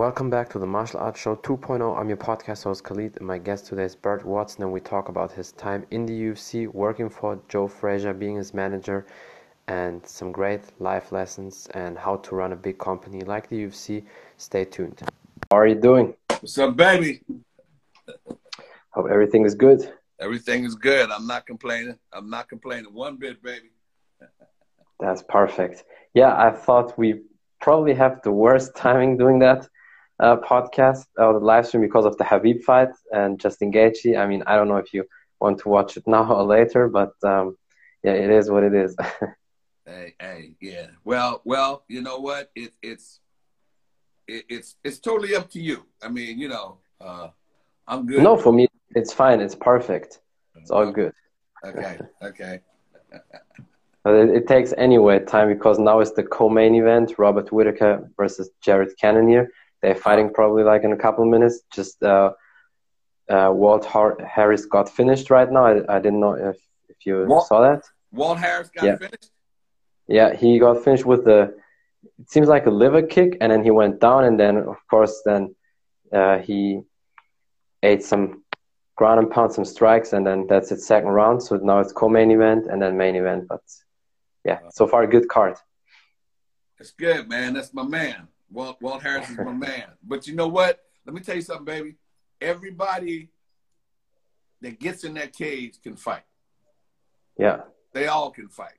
welcome back to the Martial Arts Show 2.0. I'm your podcast host Khalid, and my guest today is Bert Watson, and we talk about his time in the UFC, working for Joe Frazier, being his manager, and some great life lessons and how to run a big company like the UFC. Stay tuned. How are you doing? What's up, baby? Hope everything is good. Everything is good. I'm not complaining. I'm not complaining one bit, baby. That's perfect. Yeah, I thought we probably have the worst timing doing that podcast or the live stream because of the Khabib fight and Justin Gaethje. I mean, I don't know if you want to watch it now or later, but yeah, it is what it is. Hey, yeah. Well, you know what? It's totally up to you. I mean, I'm good. No, for me, it's fine. It's perfect. It's all good. Okay. But it takes anyway time because now it's the co-main event, Robert Whittaker versus Jared Cannonier. They're fighting probably like in a couple of minutes. Just Walt Harris got finished right now. I didn't know if you saw that. Walt Harris got finished? Yeah, he got finished with it seems like a liver kick, and then he went down, and then, of course, he ate some ground and pound, some strikes, and then that's its second round. So now it's co-main event and then main event. But yeah, so far, good card. It's good, man. That's my man. Walt Harris is my man. But you know what? Let me tell you something, baby. Everybody that gets in that cage can fight. Yeah. They all can fight.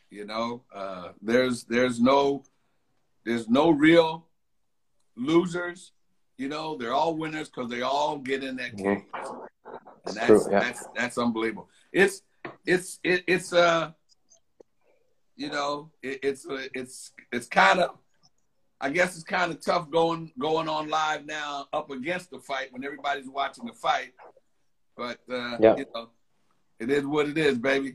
There's no real losers. They're all winners because they all get in that cage. And that's unbelievable. It's kind of, I guess it's kind of tough going on live now up against the fight when everybody's watching the fight. But it is what it is, baby.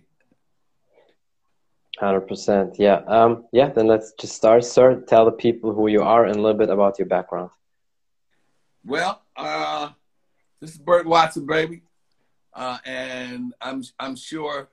100%. Yeah. Then let's just start, sir. Tell the people who you are and a little bit about your background. Well, this is Bert Watson, baby. And I'm sure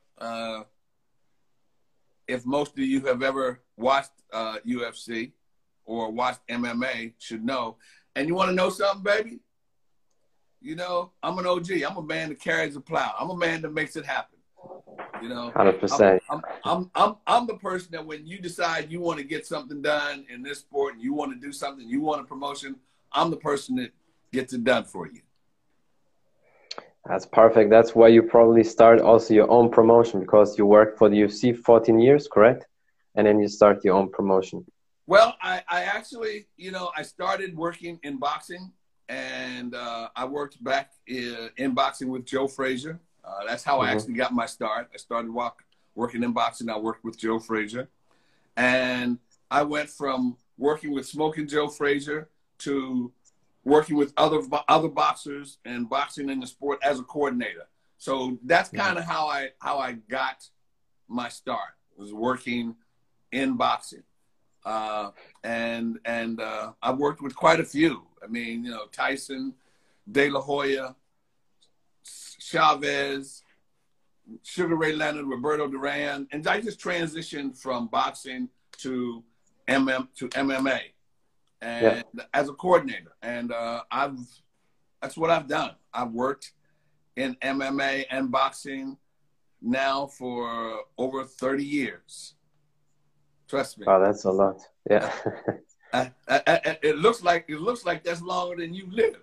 if most of you have ever watched UFC or watched MMA should know. And you want to know something, baby? I'm an OG. I'm a man that carries a plow. I'm a man that makes it happen. 100%. I'm the person that when you decide you want to get something done in this sport and you want to do something, you want a promotion, I'm the person that gets it done for you. That's perfect. That's why you probably start also your own promotion, because you worked for the UFC 14 years, correct? And then you start your own promotion. Well, I actually, I started working in boxing, and I worked back in boxing with Joe Frazier. That's how I actually got my start. I started working in boxing. I worked with Joe Frazier. And I went from working with Smoking Joe Frazier to working with other boxers and boxing in the sport as a coordinator. So that's kind of how I got my start, was working in boxing. And I've worked with quite a few. I mean, Tyson, De La Hoya, Chavez, Sugar Ray Leonard, Roberto Duran, and I just transitioned from boxing to MMA, and as a coordinator, and that's what I've done. I've worked in MMA and boxing now for over 30 years. Trust me. Oh, that's a lot. Yeah. It looks like that's longer than you lived.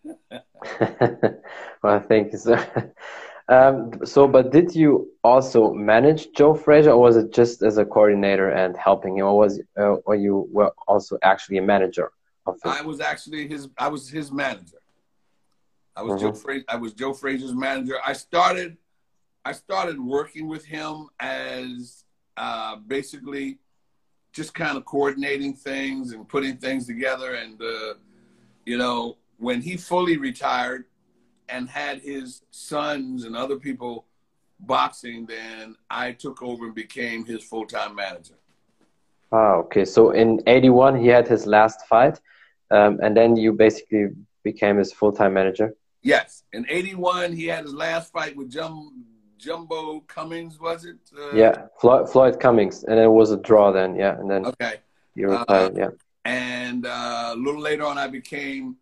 Well, thank you, sir. But did you also manage Joe Frazier, or was it just as a coordinator and helping him, or you were also actually a manager of him? I was his manager. I was Joe Frazier's manager. I started working with him as basically just kind of coordinating things and putting things together, and when he fully retired and had his sons and other people boxing, then I took over and became his full-time manager. Oh, okay. So in 81, he had his last fight, and then you basically became his full-time manager? Yes. In 81, he had his last fight with Jumbo Cummings, was it? Yeah, Floyd Cummings, and it was a draw then, yeah. And then okay. you retired, yeah. And a little later on, I became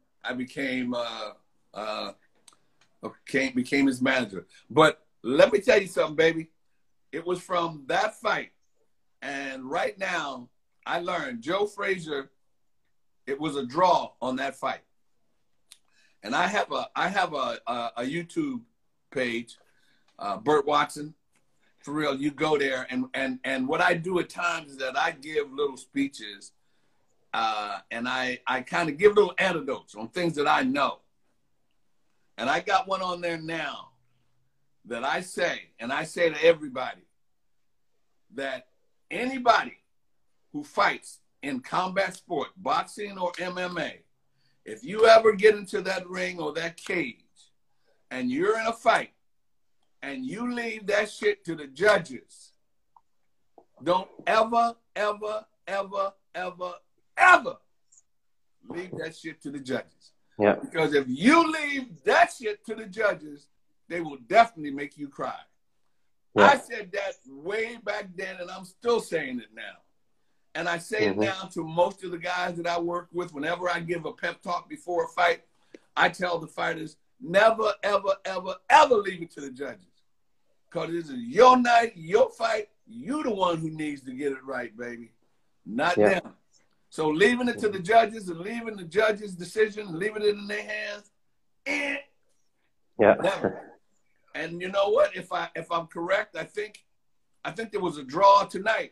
his manager. But let me tell you something, baby. It was from that fight, and right now, I learned Joe Frazier. It was a draw on that fight, and I have a YouTube page, Burt Watson. For real, you go there, and what I do at times is that I give little speeches, and I kind of give little anecdotes on things that I know. And I got one on there now that I say, and I say to everybody, that anybody who fights in combat sport, boxing or MMA, if you ever get into that ring or that cage and you're in a fight and you leave that shit to the judges, don't ever, ever, ever, ever, ever leave that shit to the judges. Yeah. Because if you leave that shit to the judges, they will definitely make you cry. Yeah. I said that way back then, and I'm still saying it now. And I say it now to most of the guys that I work with. Whenever I give a pep talk before a fight, I tell the fighters, never, ever, ever, ever leave it to the judges. Because this is your night, your fight. You the one who needs to get it right, baby, not them. So leaving it to the judges and leaving the judges' decision, leaving it in their hands, never. And you know what? If I'm correct, I think there was a draw tonight.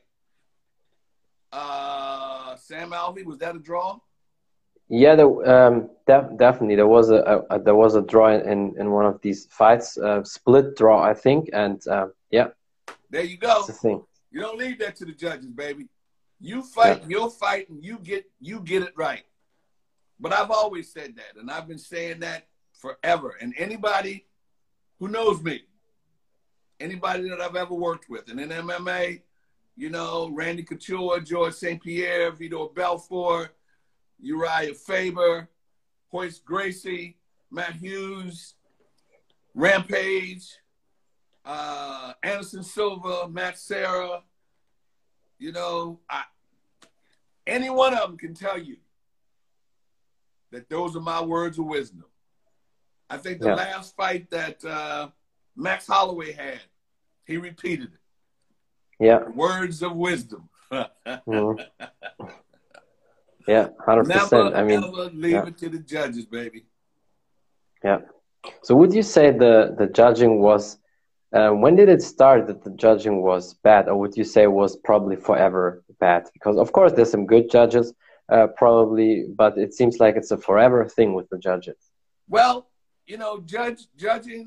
Sam Alvey, was that a draw? Yeah, definitely there was a draw in one of these fights, split draw, I think, and yeah. There you go. That's the thing. You don't leave that to the judges, baby. You fight your fight, and you get it right. But I've always said that, and I've been saying that forever. And anybody who knows me, anybody that I've ever worked with, and in MMA, you know, Randy Couture, George St. Pierre, Vitor Belfort, Uriah Faber, Royce Gracie, Matt Hughes, Rampage, Anderson Silva, Matt Serra, you know, any one of them can tell you that those are my words of wisdom. I think the last fight that Max Holloway had, he repeated it. Yeah. Words of wisdom. Yeah, 100%. Never leave it to the judges, baby. Yeah. So would you say the judging was, when did it start that the judging was bad, or would you say it was probably forever bad? Because of course there's some good judges, probably, but it seems like it's a forever thing with the judges. Well, you know, judging,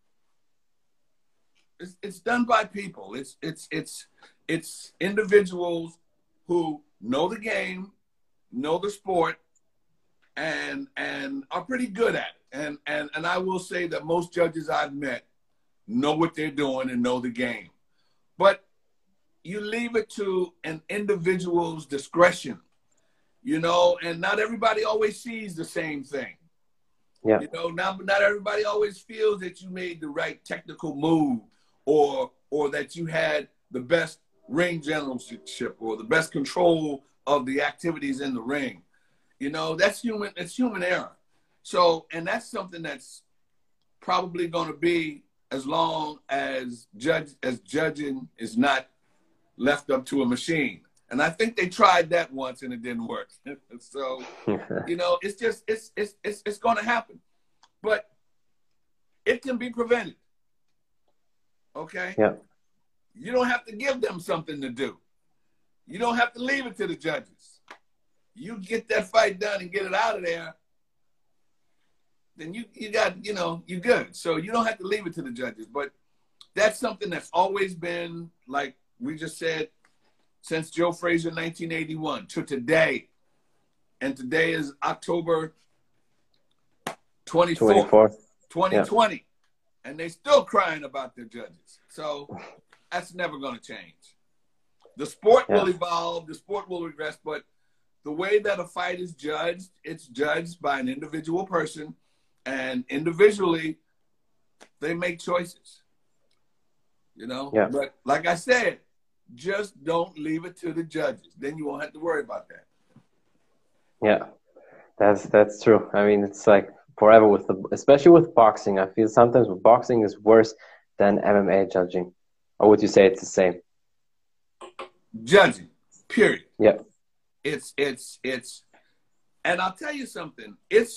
it's done by people. It's individuals who know the game, know the sport, and are pretty good at it. And I will say that most judges I've met know what they're doing and know the game. But you leave it to an individual's discretion, you know, and not everybody always sees the same thing. Yeah. You know, not everybody always feels that you made the right technical move or that you had the best ring generalship or the best control of the activities in the ring. You know, that's human error. So, and that's something that's probably going to be as long as judging is not left up to a machine. And I think they tried that once and it didn't work. So, you know, it's going to happen. But it can be prevented. Okay? Yeah. You don't have to give them something to do. You don't have to leave it to the judges. You get that fight done and get it out of there, then you got, you know, you're good. So you don't have to leave it to the judges. But that's something that's always been, like we just said, since Joe Frazier 1981 to today. And today is October 24th, 2020. Yeah. And they still crying about their judges. So that's never going to change. The sport will evolve. The sport will regress. But the way that a fight is judged, it's judged by an individual person. And individually, they make choices. You know? Yeah. But like I said, just don't leave it to the judges. Then you won't have to worry about that. Yeah, that's true. I mean, it's like forever with especially with boxing. I feel sometimes with boxing is worse than MMA judging. Or would you say it's the same? Judging, period. Yeah. It's, and I'll tell you something.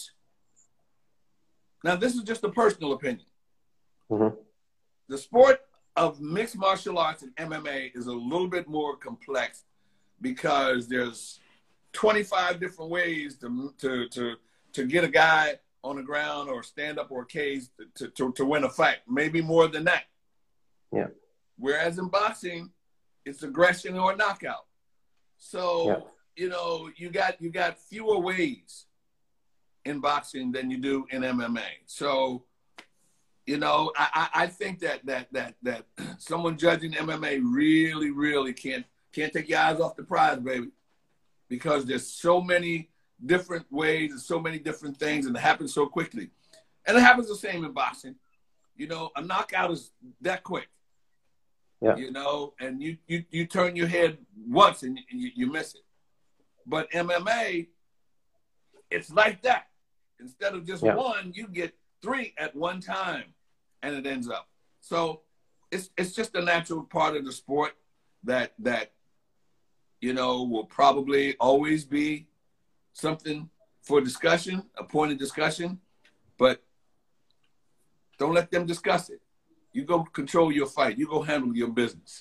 Now this is just a personal opinion. Mm-hmm. The sport of mixed martial arts and MMA is a little bit more complex because there's 25 different ways to get a guy on the ground or stand up or a cage to win a fight. Maybe more than that. Yeah. Whereas in boxing, it's aggression or knockout. So, you know, you got fewer ways in boxing than you do in MMA. So, you know, I think that someone judging MMA really can't take your eyes off the prize, baby, because there's so many different ways and so many different things, and it happens so quickly. And it happens the same in boxing. You know, a knockout is that quick. Yeah. You know, and you turn your head once and you miss it. But MMA, it's like that. Instead of just one, you get 3 at one time, and it ends up. So it's just a natural part of the sport that you know will probably always be something for discussion, a point of discussion, but don't let them discuss it. You go control your fight. You go handle your business.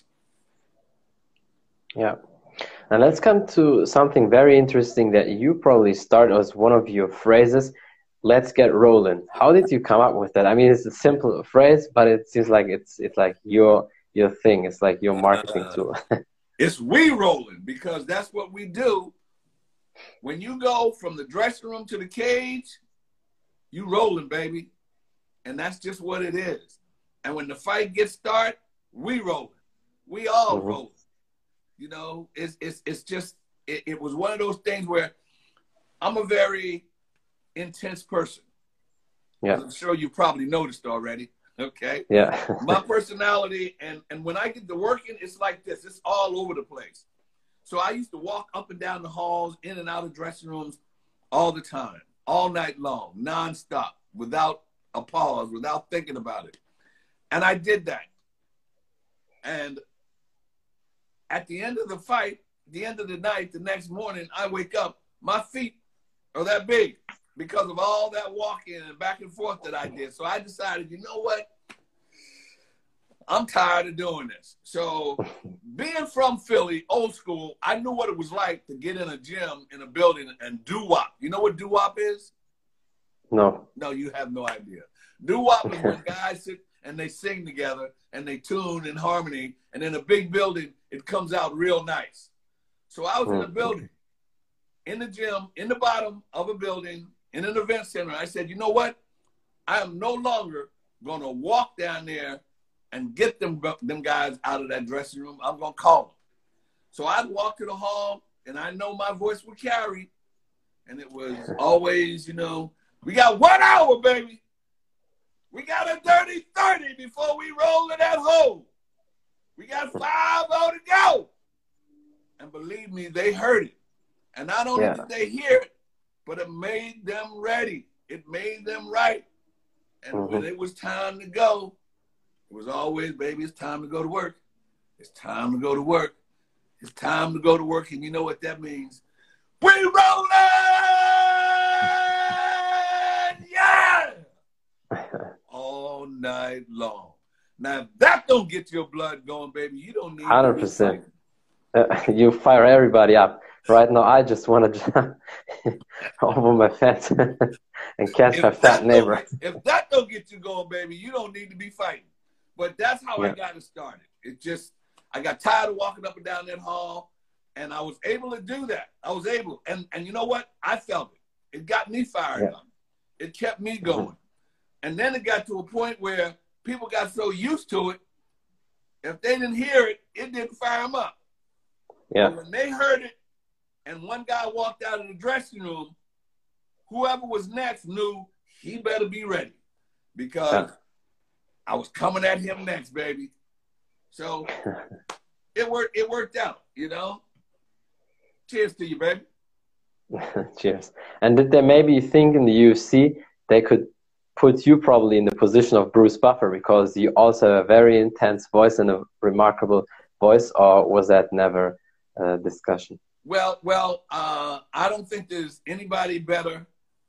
Yeah. And let's come to something very interesting that you probably start as one of your phrases. Let's get rolling. How did you come up with that? I mean, it's a simple phrase, but it seems like it's like your thing. It's like your marketing tool. It's we rolling, because that's what we do. When you go from the dressing room to the cage, you rolling, baby. And that's just what it is. And when the fight gets started, we rolling. We all rolling. You know, it's just, it was one of those things where I'm a very intense person. Yeah. I'm sure you probably noticed already. Okay. Yeah. My personality, and when I get to working, it's like this. It's all over the place. So I used to walk up and down the halls, in and out of dressing rooms all the time, all night long, nonstop, without a pause, without thinking about it. And I did that. And at the end of the fight, the end of the night, the next morning, I wake up, my feet are that big because of all that walking and back and forth that I did. So I decided, you know what? I'm tired of doing this. So being from Philly, old school, I knew what it was like to get in a gym, in a building, and doo-wop. You know what doo-wop is? No. No, you have no idea. Doo-wop is when guys sit and they sing together and they tune in harmony, and in a big building, it comes out real nice. So I was in a building, in the gym, in the bottom of a building, in an event center. I said, you know what? I am no longer going to walk down there and get them guys out of that dressing room. I'm going to call them. So I'd walk to the hall, and I know my voice would carry, and it was always, you know, we got 1 hour, baby. We got a dirty 30 before we roll in that hole. We got 5 more to go. And believe me, they heard it. And not only did they hear it, but it made them ready. It made them right. And when it was time to go, it was always, baby, it's time to go to work. It's time to go to work. It's time to go to work. And you know what that means? We rolling! Yeah! All night long. Now, if that don't get your blood going, baby, you don't need 100%. You fire everybody up. Right now, I just want to jump over my fence and catch my fat neighbor. If that don't get you going, baby, you don't need to be fighting. But that's how I got it started. It just, I got tired of walking up and down that hall, and I was able to do that. I was able. And you know what? I felt it. It got me fired up. It kept me going. And then it got to a point where people got so used to it, if they didn't hear it, it didn't fire them up. Yeah. But when they heard it, and one guy walked out of the dressing room, whoever was next knew he better be ready, because I was coming at him next, baby. So it worked out, you know. Cheers to you, baby. Cheers. And did they maybe think in the UFC they could put you probably in the position of Bruce Buffer because you also have a very intense voice and a remarkable voice, or was that never a discussion? I don't think there's anybody better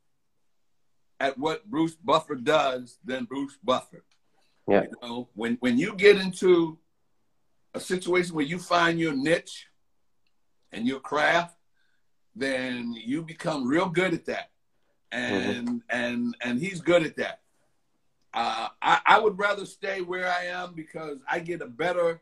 at what Bruce Buffer does than Bruce Buffer. Yeah. You know, when you get into a situation where you find your niche and your craft, then you become real good at that. And and he's good at that. I would rather stay where I am because I get a better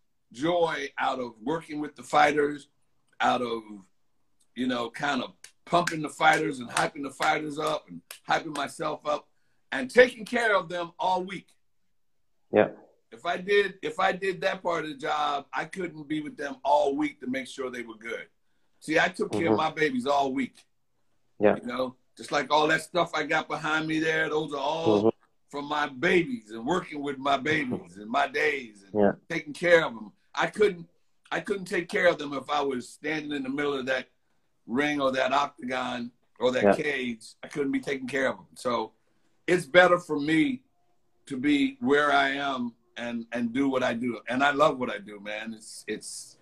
joy out of working with the fighters, out of, you know, kind of pumping the fighters and hyping the fighters up and hyping myself up and taking care of them all week. Yeah. If I did that part of the job, I couldn't be with them all week to make sure they were good. See, I took care of my babies all week. Yeah. You know, just like all that stuff I got behind me there, those are all from my babies and working with my babies and my days and taking care of them. I couldn't take care of them if I was standing in the middle of that ring or that octagon or that cage. I couldn't be taking care of them. So it's better for me to be where I am and do what I do. And I love what I do, man. It's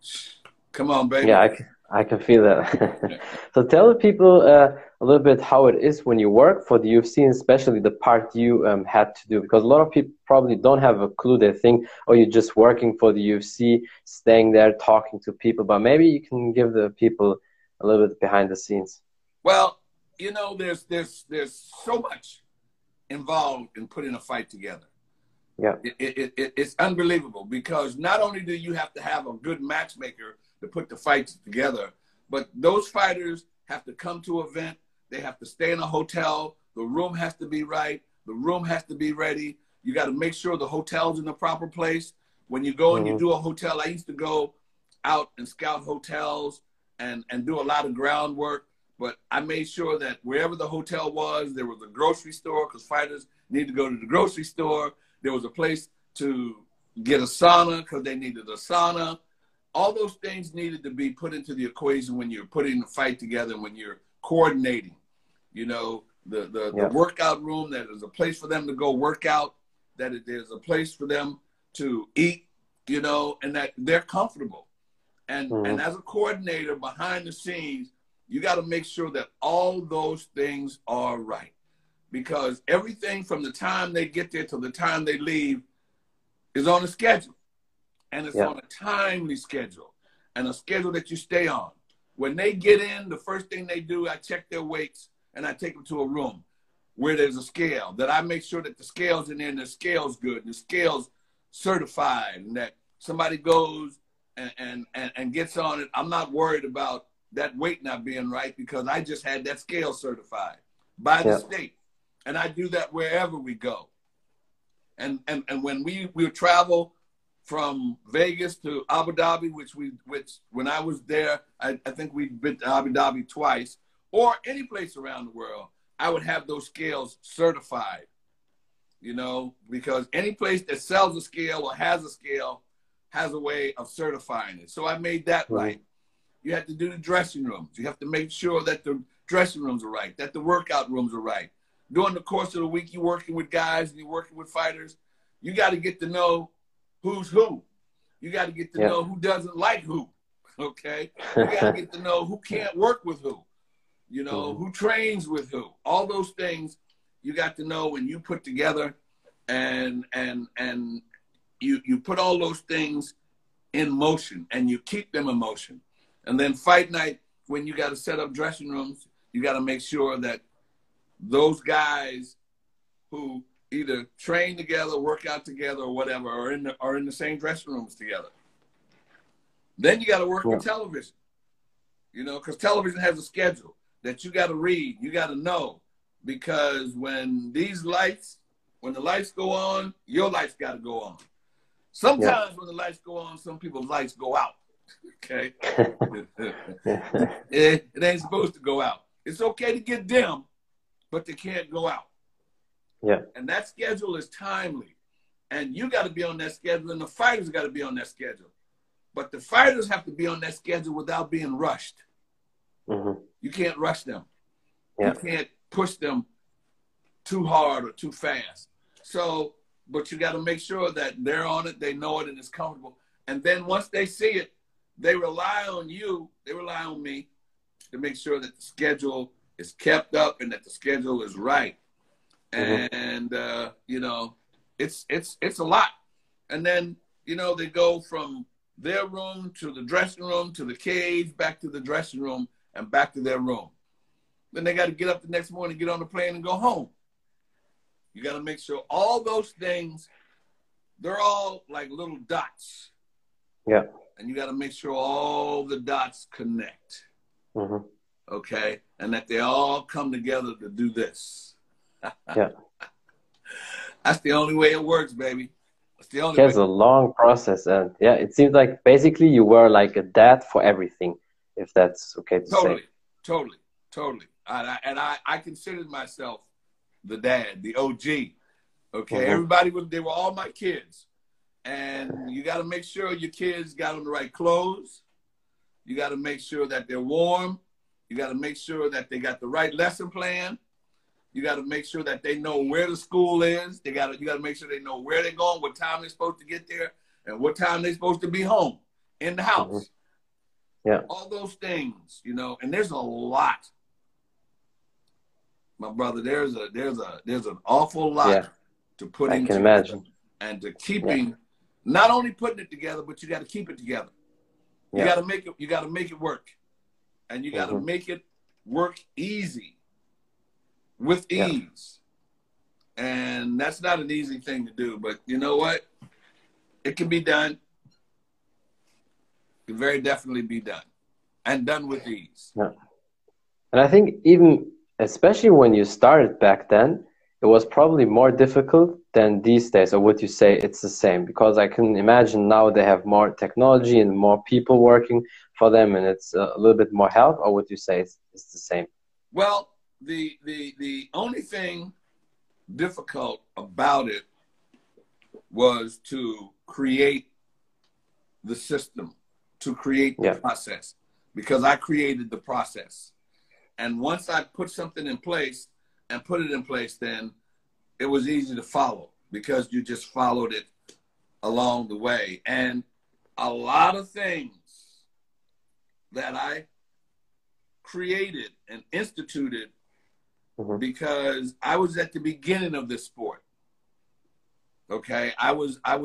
come on, baby. Yeah, I can feel that. So tell the people a little bit how it is when you work for the UFC, and especially the part you had to do, because a lot of people probably don't have a clue. They think, oh, you're just working for the UFC, staying there, talking to people, but maybe you can give the people a little bit behind the scenes. Well, you know, there's so much involved in putting a fight together. Yeah, it's unbelievable because not only do you have to have a good matchmaker to put the fights together, but those fighters have to come to an event. They have to stay in a hotel. The room has to be right. The room has to be ready. You got to make sure the hotel's in the proper place. When you go and you do a hotel, I used to go out and scout hotels and do a lot of groundwork. But I made sure that wherever the hotel was, there was a grocery store because fighters need to go to the grocery store. There was a place to get a sauna because they needed a sauna. All those things needed to be put into the equation when you're putting the fight together, when you're coordinating. You know, the workout room, that is a place for them to go work out, that there's a place for them to eat, you know, and that they're comfortable. And as a coordinator behind the scenes, you got to make sure that all those things are right. Because everything from the time they get there to the time they leave is on a schedule. And it's on a timely schedule and a schedule that you stay on. When they get in, the first thing they do, I check their weights and I take them to a room where there's a scale, that I make sure that the scale's in there and the scale's good and the scale's certified, and that somebody goes and gets on it. I'm not worried about that weight not being right because I just had that scale certified by the state. And I do that wherever we go. And when we travel from Vegas to Abu Dhabi, which when I was there, I think we've been to Abu Dhabi twice, or any place around the world, I would have those scales certified, you know, because any place that sells a scale or has a scale has a way of certifying it. So I made that right. You have to do the dressing rooms. You have to make sure that the dressing rooms are right, that the workout rooms are right. During the course of the week, you're working with guys and you're working with fighters. You got to get to know who's who. You got to get to know who doesn't like who, okay? You got to get to know who can't work with who, you know, who trains with who. All those things you got to know when you put together, and you put all those things in motion and you keep them in motion. And then fight night, when you got to set up dressing rooms, you got to make sure that those guys who either train together, work out together, or whatever, are in the same dressing rooms together. Then you got to work with television, you know, because television has a schedule that you got to read, you got to know, because when the lights go on, your lights got to go on. Sometimes when the lights go on, some people's lights go out. Okay, it ain't supposed to go out. It's okay to get dim, but they can't go out. Yeah. And that schedule is timely. And you got to be on that schedule, and the fighters got to be on that schedule. But the fighters have to be on that schedule without being rushed. You You can't rush them. Yeah. You can't push them too hard or too fast. So, but you got to make sure that they're on it, they know it, and it's comfortable. And then once they see it, they rely on you, they rely on me to make sure that the schedule is kept up and that the schedule is right. And, you know, it's a lot. And then, you know, they go from their room to the dressing room to the cage, back to the dressing room and back to their room. Then they got to get up the next morning, get on the plane and go home. You got to make sure all those things, they're all like little dots. Yeah. And you got to make sure all the dots connect. Okay? And that they all come together to do this. Yeah. That's the only way it works, baby. That's the only way. It's a long process. And yeah, it seems like basically you were like a dad for everything, if that's okay to say. Totally. I considered myself the dad, the OG. Okay, everybody they were all my kids. And you got to make sure your kids got on the right clothes. You got to make sure that they're warm. You got to make sure that they got the right lesson plan. You got to make sure that they know where the school is. You got to make sure they know where they're going, what time they're supposed to get there, and what time they're supposed to be home in the house. Yeah. All those things, you know, and there's a lot. My brother, there's an awful lot to put into. I can imagine. And to keeping, not only putting it together, but you got to keep it together. You got to make it. You got to make it work, and you got to make it work easy, with ease. And that's not an easy thing to do, but you know what? It can be done. It can very definitely be done, and done with ease. Yeah. And I think even, especially when you started back then, it was probably more difficult than these days. Or would you say it's the same? Because I can imagine now they have more technology and more people working for them, and it's a little bit more help. Or would you say it's the same? Well, the only thing difficult about it was to create the system, to create the process, because I created the process. And once I put something in place and put it in place, then it was easy to follow because you just followed it along the way. And a lot of things that I created and instituted because I was at the beginning of this sport. Okay. I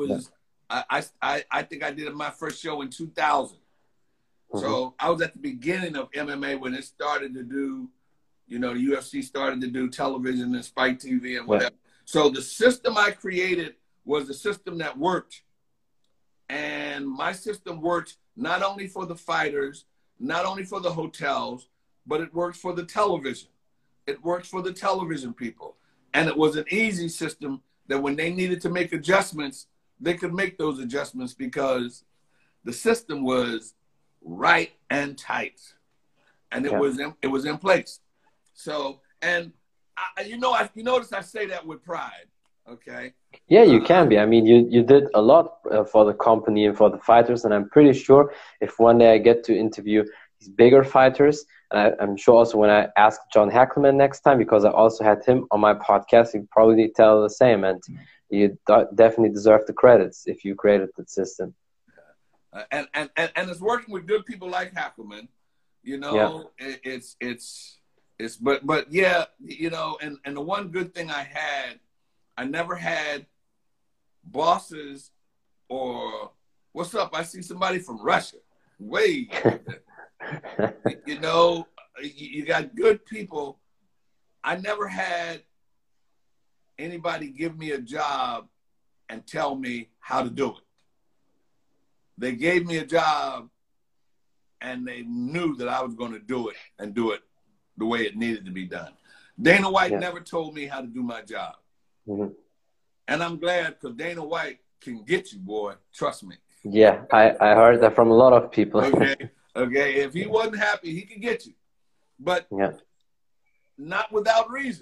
think I did my first show in 2000. So I was at the beginning of MMA when it started to do, you know, the UFC started to do television and Spike TV and whatever. So the system I created was a system that worked. And my system worked not only for the fighters, not only for the hotels, but it worked for the television. It worked for the television people. And it was an easy system that when they needed to make adjustments, they could make those adjustments because the system was right and tight, and it was in place. So, and you notice I say that with pride. Okay. Yeah, you can be. I mean, you did a lot for the company and for the fighters, and I'm pretty sure if one day I get to interview these bigger fighters, and I'm sure also when I ask John Hackleman next time, because I also had him on my podcast, he'd probably tell the same, and you definitely deserve the credits if you created the system. And it's working with good people like Hackleman, you know. But yeah, you know, and the one good thing I never had bosses or what's up? I see somebody from Russia. Wait, you know, you got good people. I never had anybody give me a job and tell me how to do it. They gave me a job and they knew that I was going to do it and do it the way it needed to be done. Dana White never told me how to do my job. And I'm glad because Dana White can get you, boy. Trust me. Yeah, I heard that from a lot of people. Okay. If he wasn't happy, he could get you. But not without reason.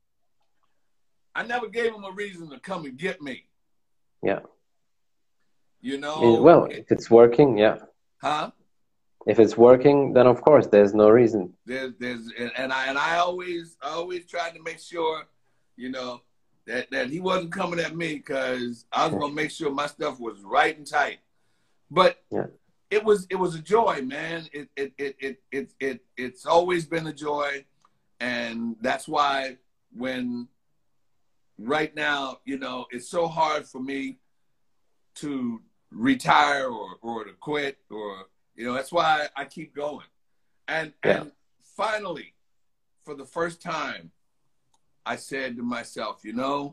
I never gave him a reason to come and get me. Yeah. You know? Well, if it's working, Huh? if it's working, then of course there's no reason. I always tried to make sure, you know, that he wasn't coming at me, because I was gonna make sure my stuff was right and tight. But Yeah. it was a joy, man. It's always been a joy, and that's why when right now, you know, it's so hard for me to retire or to quit, or, you know, that's why I keep going. And finally, for the first time, I said to myself, you know,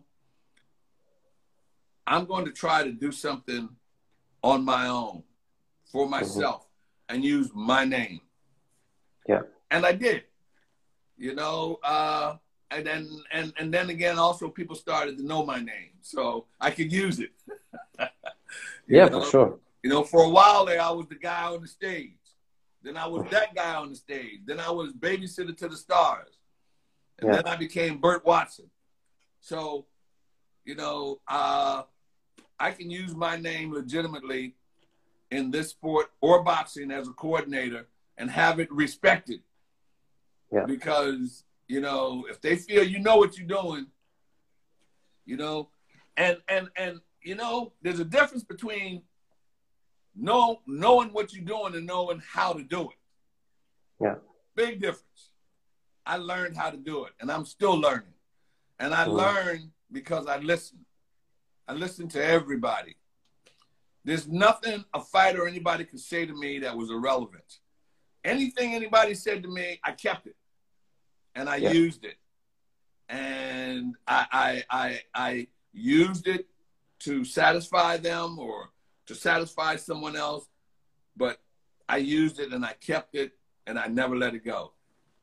I'm going to try to do something on my own for myself and use my name. Yeah. And I did, you know, and then again, also people started to know my name, so I could use it. Yeah, know? for sure. You know, for a while there, I was the guy on the stage. Then I was that guy on the stage. Then I was babysitter to the stars. And then I became Burt Watson. So, you know, I can use my name legitimately in this sport or boxing as a coordinator and have it respected. Yeah. Because, you know, if they feel you know what you're doing, you know, and you know, there's a difference between knowing what you're doing and knowing how to do it. Yeah. Big difference. I learned how to do it, and I'm still learning. And I learned because I listened. I listened to everybody. There's nothing a fighter or anybody could say to me that was irrelevant. Anything anybody said to me, I kept it, and I used it. And I used it to satisfy them or to satisfy someone else, but I used it and I kept it, and I never let it go.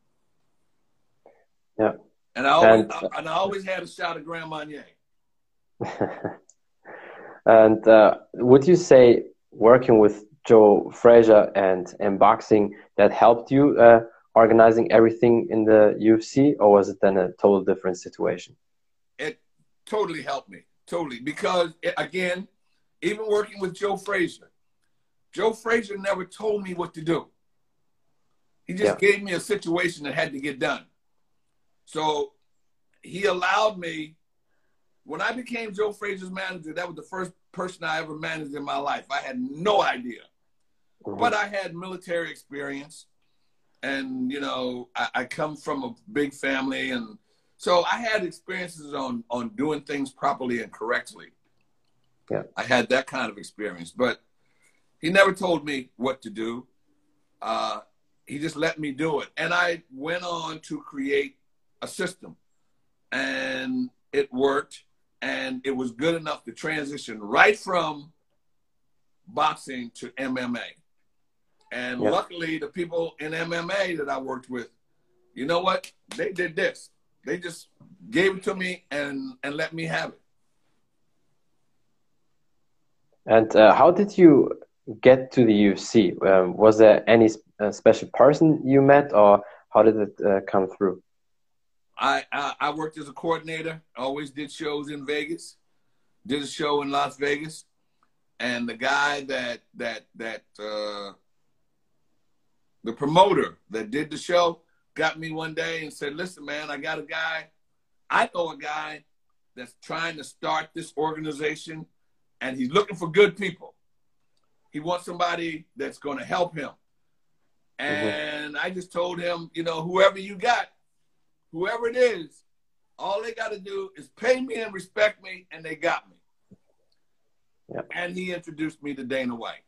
Yeah. And I always had a shot of Grand Marnier. And would you say working with Joe Frazier and in boxing that helped you organizing everything in the UFC, or was it then a total different situation? It totally helped me, totally, because again, even working with Joe Frazier never told me what to do. He just gave me a situation that had to get done. So he allowed me, when I became Joe Frazier's manager, that was the first person I ever managed in my life. I had no idea. But I had military experience. And, you know, I come from a big family. And so I had experiences on doing things properly and correctly. Yeah. I had that kind of experience. But he never told me what to do. He just let me do it. And I went on to create a system. And it worked. And it was good enough to transition right from boxing to MMA. And luckily, the people in MMA that I worked with, you know what? They did this. They just gave it to me and let me have it. And how did you get to the UFC? Was there any special person you met, or how did it come through? I worked as a coordinator. I always did shows in Vegas. Did a show in Las Vegas, and the guy the promoter that did the show got me one day and said, "Listen, man, I got a guy. I know a guy that's trying to start this organization, and he's looking for good people. He wants somebody that's going to help him." And I just told him, you know, whoever you got, whoever it is, all they got to do is pay me and respect me, and they got me. And he introduced me to Dana White.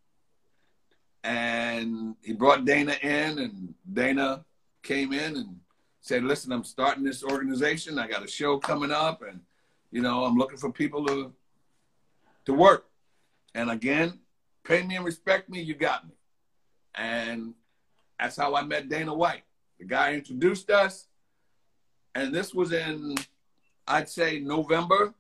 And he brought Dana in, and Dana came in and said, "Listen, I'm starting this organization. I got a show coming up, and, you know, I'm looking for people to work. And again, pay me and respect me, you got me." And that's how I met Dana White. The guy introduced us. And this was in, I'd say, November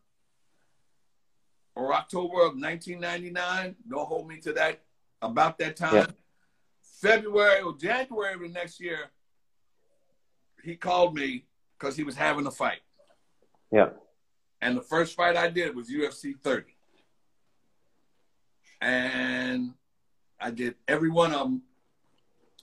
or October of 1999. Don't hold me to that, about that time. February or January of the next year, he called me because he was having a fight. And the first fight I did was UFC 30. And I did every one of them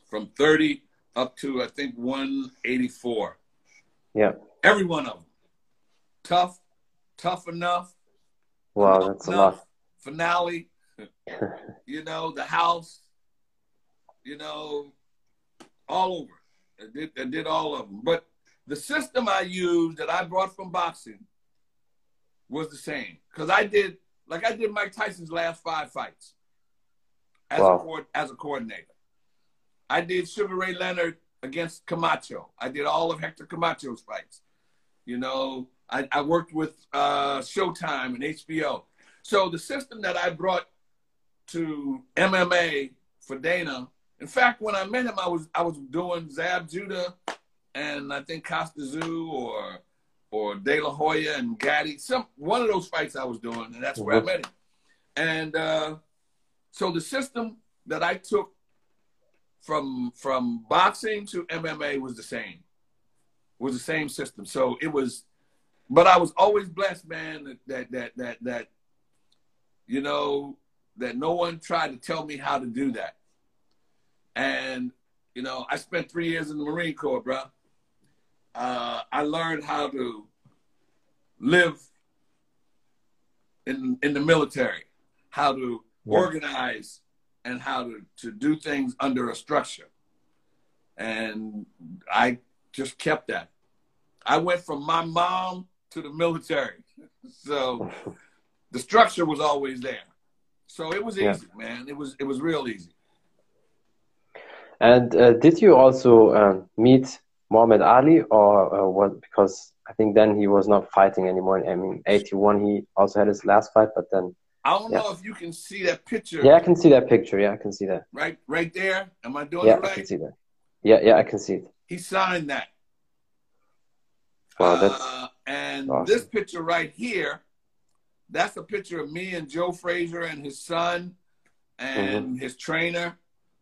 from 30 up to, I think, 184. Yeah. Every one of them. Tough, tough enough. Wow, that's a lot. Finale. You know, the house. You know, all over. I did all of them. But the system I used that I brought from boxing was the same. Because I did Mike Tyson's last 5 fights as a coordinator. I did Sugar Ray Leonard against Camacho. I did all of Hector Camacho's fights. You know, I worked with Showtime and HBO. So the system that I brought to MMA for Dana, in fact, when I met him, I was doing Zab Judah and I think Costa Zoo or De La Hoya and Gatti. One of those fights I was doing, and that's where I met him. And so the system that I took from boxing to MMA was the same system. So it was, but I was always blessed, man, that you know, that no one tried to tell me how to do that. And, you know, I spent 3 years in the Marine Corps, bro. I learned how to live in the military, how to organize, and how to do things under a structure. And I just kept that. I went from my mom to the military. So the structure was always there. So it was easy, man. It was real easy. And did you also meet Muhammad Ali or what? Because I think then he was not fighting anymore. I mean, 81, he also had his last fight, but then... I don't know if you can see that picture. Yeah, I can see that picture. Yeah, I can see that. Right there? Am I doing it right? Yeah, I can see that. Yeah, I can see it. He signed that. Wow, that's and awesome. This picture right here, that's a picture of me and Joe Frazier and his son and his trainer.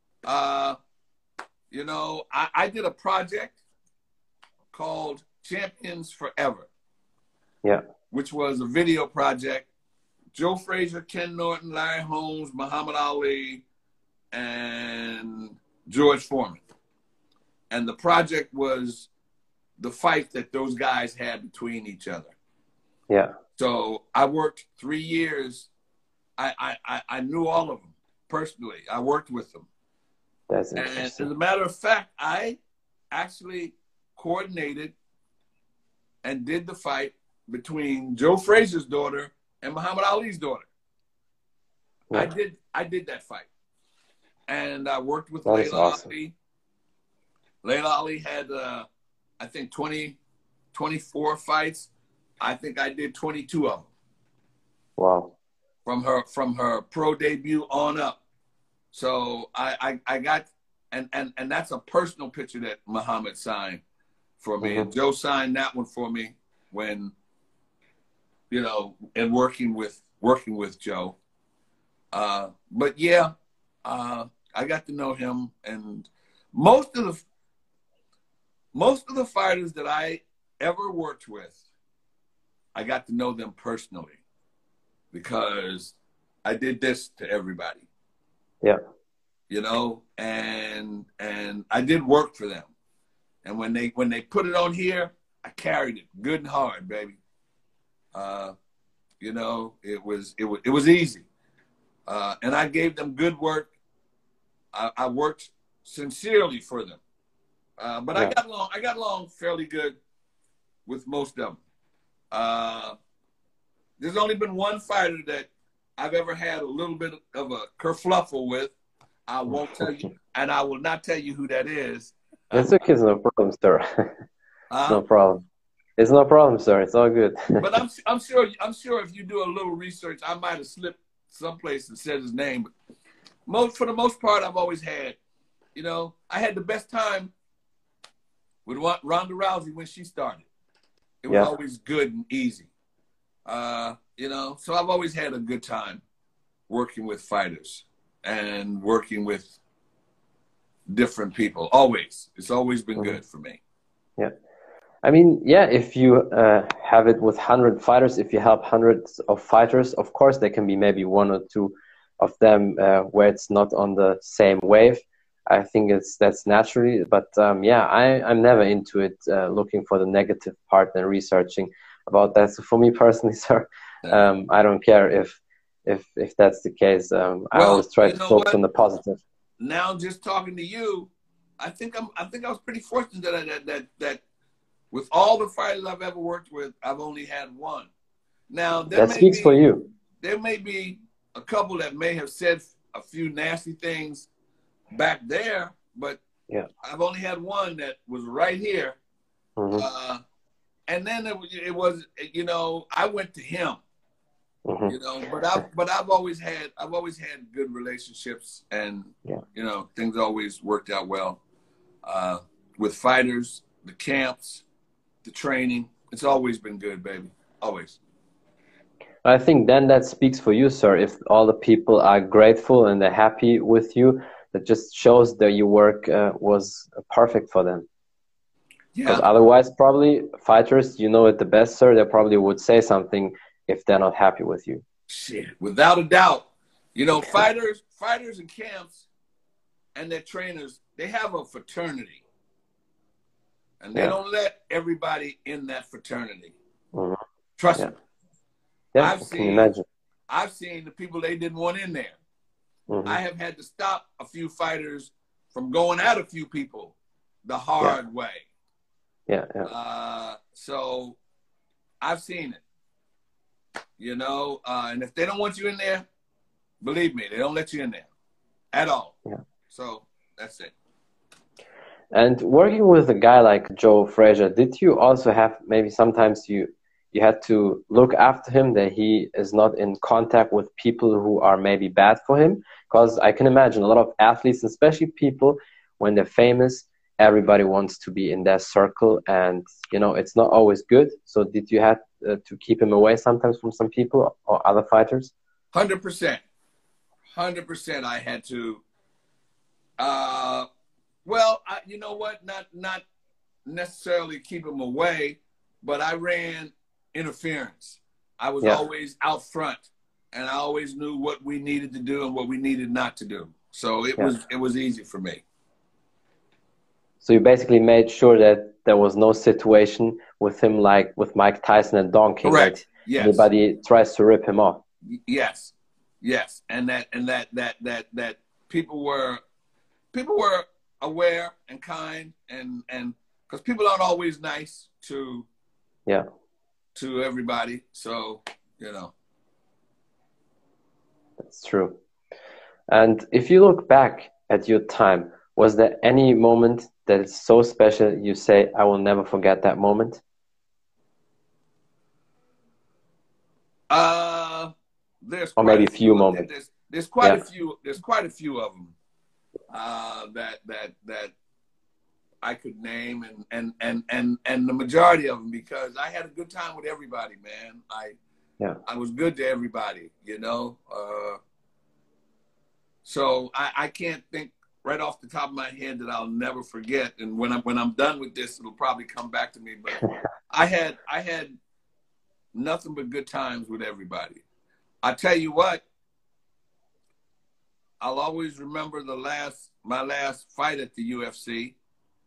You know, I did a project called Champions Forever. Yeah. Which was a video project. Joe Frazier, Ken Norton, Larry Holmes, Muhammad Ali, and George Foreman. And the project was the fight that those guys had between each other. Yeah. So I worked 3 years. I knew all of them personally. I worked with them. That's interesting. And as a matter of fact, I actually coordinated and did the fight between Joe Frazier's daughter and Muhammad Ali's daughter. Yeah. I did that fight. And I worked with Layla Ali. Layla Ali had, I think, 24 fights. I think I did 22 of them. Wow. From her pro debut on up. So I got, and that's a personal picture that Muhammad signed for me. And Joe signed that one for me when, you know, and working with Joe. But yeah, I got to know him, and most of the fighters that I ever worked with, I got to know them personally because I did this to everybody. Yeah. You know, and I did work for them. And when they put it on here, I carried it good and hard, baby. You know, it was easy. And I gave them good work. I worked sincerely for them. But yeah. I got along fairly good with most of them. There's only been one fighter that I've ever had a little bit of a kerfluffle with. I won't tell you, and I will not tell you who that is. It's okay, it's no problem, sir. It's no problem. It's no problem, sir. It's all good. But I'm sure if you do a little research, I might have slipped someplace and said his name. But for the most part, I've always had, you know, I had the best time with Ronda Rousey when she started. It was always good and easy. You know, so I've always had a good time working with fighters and working with different people. Always. It's always been good for me. Yeah. I mean, yeah, if you have it with 100 fighters, if you help hundreds of fighters, of course, there can be maybe one or two of them where it's not on the same wave. I think that's naturally, but yeah, I'm never into it, looking for the negative part and researching about that. So for me personally, sir, Yeah. I don't care if that's the case. I Well, always try you to know focus what? on the positive. Now, just talking to you, I think I was pretty fortunate that with all the fighters I've ever worked with, I've only had one. Now, That speaks for you. there may be a couple that may have said a few nasty things back there, but Yeah. I've only had one that was right here. Hmm. And then it was, you know, I went to him, Hmm. you know, but I've always had good relationships, and Yeah. you know, things always worked out well with fighters, the camps, the training. It's always been good, baby, always. I think then that speaks for you, sir. If all the people are grateful and they're happy with you, that just shows that your work was perfect for them. Because Yeah, otherwise, probably fighters, you know it the best, sir, they probably would say something if they're not happy with you. shit, without a doubt. You know, fighters and camps and their trainers, they have a fraternity, and they Yeah. don't let everybody in that fraternity. Hmm. Trust Yeah. me. Yeah, I've I can seen imagine. I've seen the people they didn't want in there. Hmm. I have had to stop a few fighters from going at a few people the Yeah. hard way. Yeah. Yeah. So I've seen it, you know, and if they don't want you in there, believe me, they don't let you in there at all. Yeah. So that's it. And working with a guy like Joe Frazier, did you also have maybe sometimes you had to look after him that he is not in contact with people who are maybe bad for him? Because I can imagine a lot of athletes, especially people when they're famous, everybody wants to be in their circle, and you know it's not always good. So did you have to keep him away sometimes from some people or other fighters? 100%. 100% I had to. Well, you know what? Not necessarily keep him away, but I ran interference. I was Yeah. always out front, and I always knew what we needed to do and what we needed not to do. So Yeah. it was easy for me. So you basically made sure that there was no situation with him like with Mike Tyson and Don King that Correct. Yes. anybody tries to rip him off. Yes. Yes. And that people were aware and kind, and because people aren't always nice to Yeah. everybody. So, you know. That's true. And if you look back at your time, was there any moment that is so special you say, I will never forget that moment? There's Or quite maybe a a few few. moments. There's quite Yeah. a few. There's quite a few of them that I could name, and the majority of them, because I had a good time with everybody, man. I was good to everybody, you know. So I can't think right off the top of my head that I'll never forget. And when I'm done with this, it'll probably come back to me. But I had nothing but good times with everybody. I tell you what, I'll always remember my last fight at the UFC,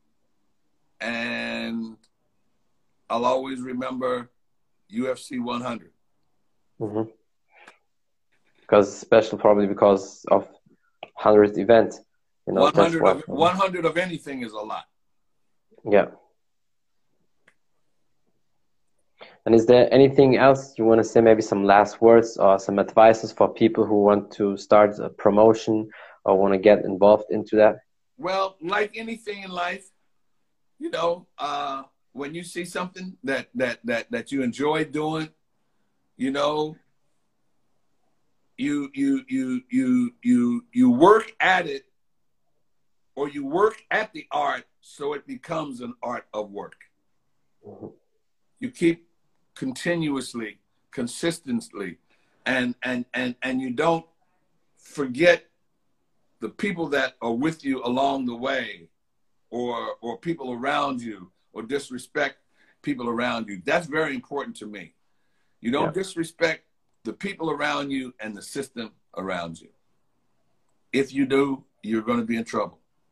and I'll always remember UFC 100. Mm-hmm. Because special, probably because of 100th event. You know, that's why. 100 of anything is a lot. Yeah. And is there anything else you want to say, maybe some last words or some advices for people who want to start a promotion or want to get involved into that? Well, like anything in life, you know, when you see something that you enjoy doing, you know, you work at it, or you work at the art so it becomes an art of work. Mm-hmm. You keep consistently, and you don't forget the people that are with you along the way, or people around you, or disrespect people around you. That's very important to me. You don't disrespect the people around you and the system around you. If you do, you're going to be in trouble.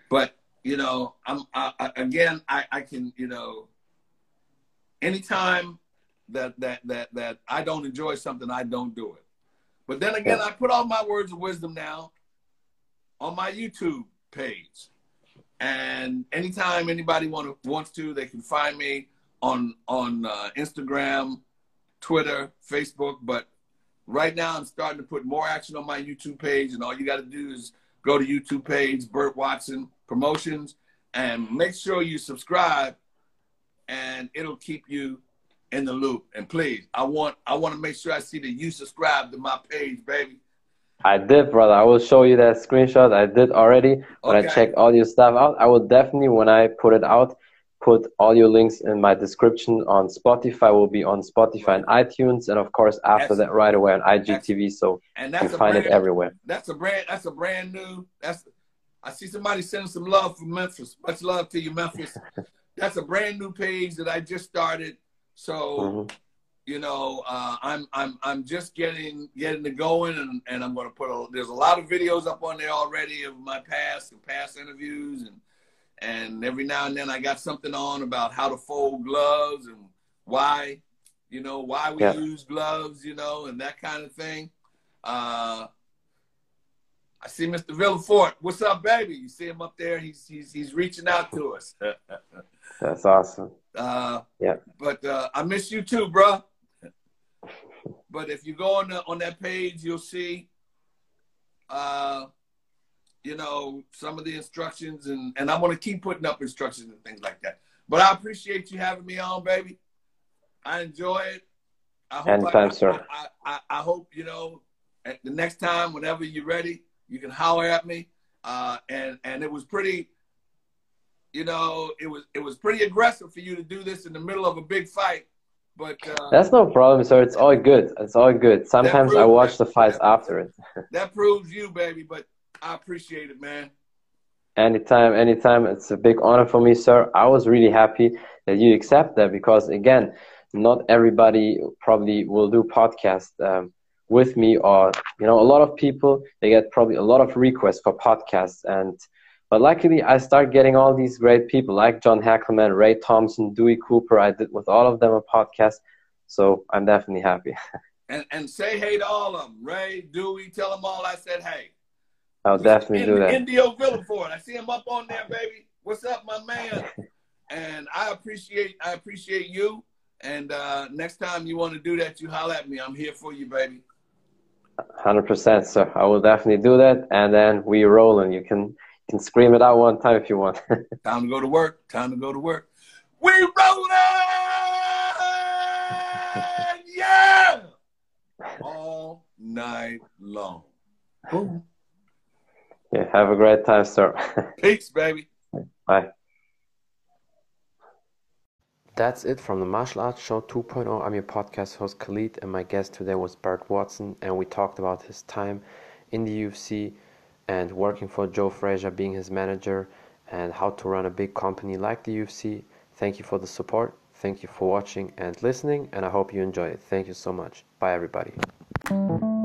But you know, I can, you know, anytime that I don't enjoy something, I don't do it. But then again, Yeah. I put all my words of wisdom now on my YouTube page. And anytime anybody wants to, they can find me on Instagram, Twitter, Facebook. But right now, I'm starting to put more action on my YouTube page, and all you got to do is go to YouTube page, Burt Watson Promotions, and make sure you subscribe, and it'll keep you in the loop. And please, I want to make sure I see that you subscribe to my page, baby. I did, brother. I will show you that screenshot. I did already. When I checked all your stuff out, I will definitely, when I put it out, put all your links in my description on Spotify. Will be on Spotify and iTunes, and of course after that right away on IGTV. So you can find it everywhere. That's a brand new. I see somebody sending some love from Memphis. Much love to you, Memphis. That's a brand new page that I just started. So. You know, I'm just getting it going, and I'm going to there's a lot of videos up on there already of my past interviews, and every now and then I got something on about how to fold gloves and why we use gloves, you know, and that kind of thing. I see Mr. Villafort. What's up, baby? You see him up there? He's reaching out to us. That's awesome. Yeah. But I miss you too, bro. But if you go on that page, you'll see, you know, some of the instructions, and I'm going to keep putting up instructions and things like that. But I appreciate you having me on, baby. I enjoy it. Anytime, sir. I hope, you know, at the next time, whenever you're ready, you can holler at me. And it was pretty, you know, it was pretty aggressive for you to do this in the middle of a big fight. But that's no problem, sir. It's all good. It's all good. Sometimes I watch the fights after it. That proves you, baby. But I appreciate it, man. Anytime. It's a big honor for me, sir. I was really happy that you accept that, because again, not everybody probably will do podcast with me, or you know, a lot of people, they get probably a lot of requests for podcasts, but luckily I start getting all these great people like John Hackleman, Ray Thompson, Dewey Cooper. I did with all of them a podcast, so I'm definitely happy. and say hey to all of them. Ray, Dewey, tell them all I said hey. I'll definitely do that. Indio Villafort, I see him up on there, baby. What's up, my man? And I appreciate you. And next time you want to do that, you holler at me. I'm here for you, baby. 100%, sir. I will definitely do that. And then we rolling. You can scream it out one time if you want. Time to go to work. We rolling! Yeah! All night long. Boom. Yeah, have a great time, sir. Peace, baby. Bye. That's it from the Martial Arts Show 2.0. I'm your podcast host, Khalid, and my guest today was Burt Watson, and we talked about his time in the UFC and working for Joe Frazier, being his manager, and how to run a big company like the UFC. Thank you for the support. Thank you for watching and listening, and I hope you enjoyed it. Thank you so much. Bye, everybody.